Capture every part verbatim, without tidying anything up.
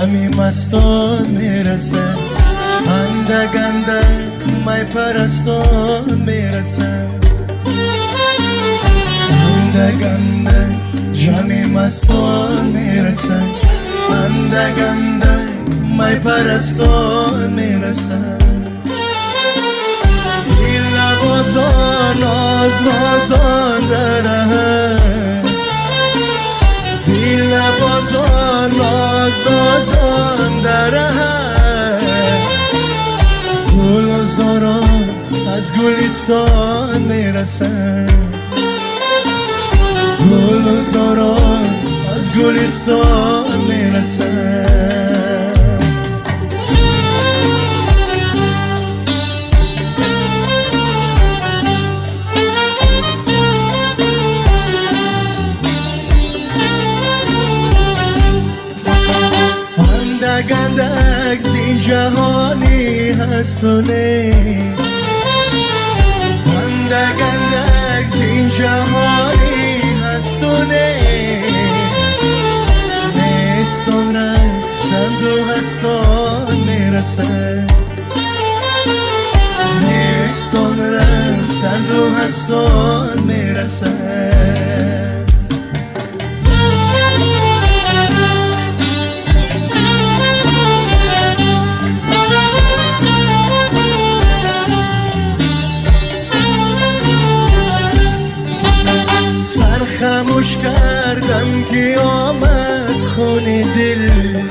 جمعی مستان میرسن، اندک اندک می پرستان میرسن، اندک اندک جمعی مستان میرسن، اندک اندک می پرستان میرسن. این لبازان ناز نازان داره، این لبازان ناز نازان داره، گل و زاران از گلستان میرسن، گل و زاران از گلستان میرسن. اندک اندک زین جهانی هست و نیست، اندک اندک زین جهانی هست و نیست، نیستان رفتند و هستان میرسند، نیستان رفتند و هستان میرسند. خاموش کردم که آمد خون دل،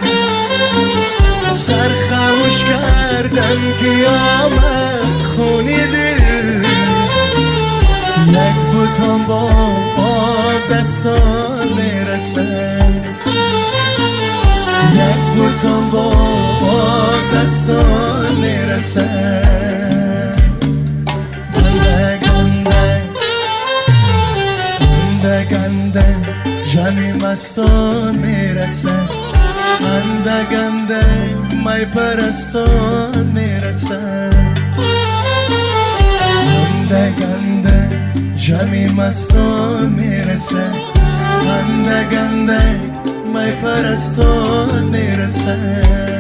سر خاموش کردم که آمد خون دل، یک بوتان با آب دستان میرسن، یک بوتان با آب دستان میرسن. اندک اندک جمعی مستان میرسن، اندک اندک می پرستان میرسن، اندک اندک جمعی مستان میرسن، اندک اندک می پرستان میرسن.